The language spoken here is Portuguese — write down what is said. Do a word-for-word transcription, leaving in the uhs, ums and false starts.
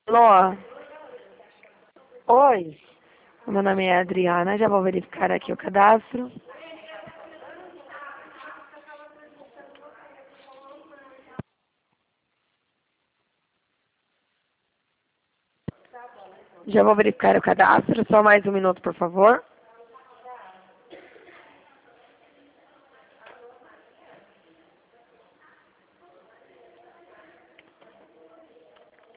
Alô? Oi, Meu nome é Adriana, já vou verificar aqui o cadastro. Já vou verificar o cadastro, só mais um minuto, por favor.